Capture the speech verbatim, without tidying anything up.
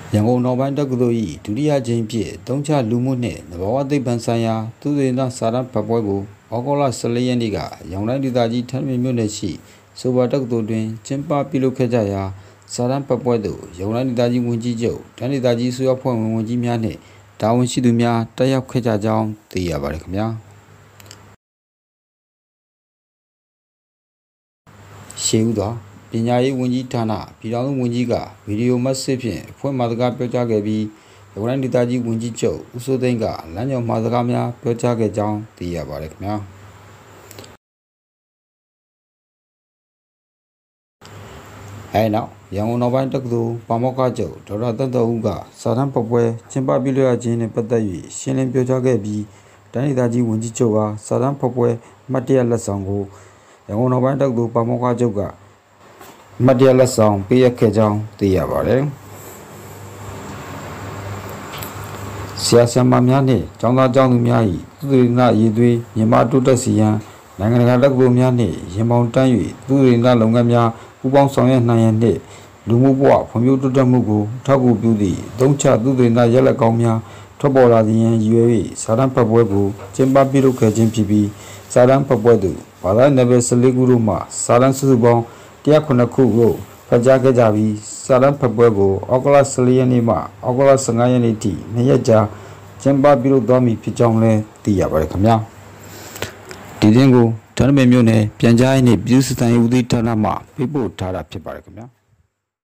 ရန်ကုန်နောက်ပိုင်းတက္ကသိုလ်၏ဒုတိယကျင်းဖြင့်တုံးချလူမှုနှင့်သဘာဝသိပ္ပံဆိုင်ရာသုတေသနစာတမ်းဖတ်ပွဲကိုဩဂုတ်လဆယ်လေးရက်နေ့ကရောင်တိုင်းဒေသကြီးထန်းပင်မြို့နယ်ရှိဆိုပါတက္ကသိုလ်တွင်ကျင်းပပြုလုပ်ခဲ့ကြရာစာတမ်းဖတ်ပွဲသို့ရောင်တိုင်းဒေသကြီးဝန်ကြီးချုပ်တန်းဒေသကြီးဆိုရဖွဲ့ဝင်ဝန်ကြီးများနှင့်တာဝန်ရှိသူများတက်ရောက်ခဲ့ကြကြောင်းသိရပါတယ်ခင်ဗျာရှေးဦးသောပညာရေးဝန်ကြီးဌာနပြည်ထောင်စုဝန်ကြီးကဗီဒီယိုမက်ဆေ့ဖြင့်အဖွဲ့မှစကားပြောကြားခဲ့ပြီးရောင်တိုင်းဒေသကြီးဝန်ကြီးချုပ်ဦးစိုးသိန်းကလမ်းညွှန်မှစကားများပြောကြားခဲ့ကြောင်းသိရပါတယ်ခင်ဗျာအဲနောက်ရန်ကုန်နောက်ပိုင်းတက္ကသိုလ်ပါမောက္ခချုပ်ဒေါက်တာတန်တော်ဦးကစာတမ်းပတ်ပွဲကျင်းပပြုလုပ်ရခြင်းနှင့်ပတ်သက်၍ရှင်းလင်းပြောကြားခဲ့ပြီးတိုင်းဒေသကြီးဝန်ကြီးချုပ်ကစာတမ်းပတ်ပွဲမှတ်တရလက်ဆောင်ကိုရန်ကုန်နောက်ပိုင်းတက္ကသိုလ်ပါမောက္ခချုပ်ကမှတ်တရလက်ဆောင်ပေးအပ်ခဲ့ကြောင်းသိရပါတယ်ဆရာဆရာမများနှင့်ကျောင်းသားကျောင်းသူများ၏သုတေသနရည်သွေးမြန်မာတိုးတက်စီရန်နိုင်ငံတကာတက္ကသိုလ်များနှင့်ရင်ပေါင်တန်း၍သုတေသနလုပ်ငန်းများပူးပေါင်းဆောင်ရွက်နိုင်ရန်နှင့်လူမှုဘဝဖွံ့ဖြိုးတိုးတက်မှုကိုထောက်ကူပြုသည့်သုံးချသုတေသနရလဒ်ကောင်းများထွက်ပေါ်လာစေရန်ရည်ရွယ်၍စာတမ်းဖတ်ပွဲကိုကျင်းပပြုလုပ်ခဲ့ခြင်းဖြစ်ပြီးစာတမ်းဖတ်ပွဲသို့ဘာသာနယ်ပယ်ဆယ်လေးခုတို့မှစာတမ်းစုစုပေါင်းတစ်ရာခုနှစ်ခုကိုဖတ်ကြားခဲ့ကြပြီးစာတမ်းဖတ်ပွဲကိုဩဂုတ်လဆယ်လေးရက်နေ့မှဩဂုတ်လဆယ်ငါးရက်နေ့ထိနှစ်ရက်ကြာကျင်းပပြုလုပ်သွားမည်ဖြစ်ကြောင်းလည်းသိရပါတယ်ခင်ဗျာဒီသတင်းကိုထန်းပင်မြို့နယ်ပြန်ကြားရေးနှင့်ပြည်သူ့စစ်တမ်းရေးဦးစီးဌာနမှပေးပို့ထားတာဖြစ်ပါတယ်ခင်ဗျာ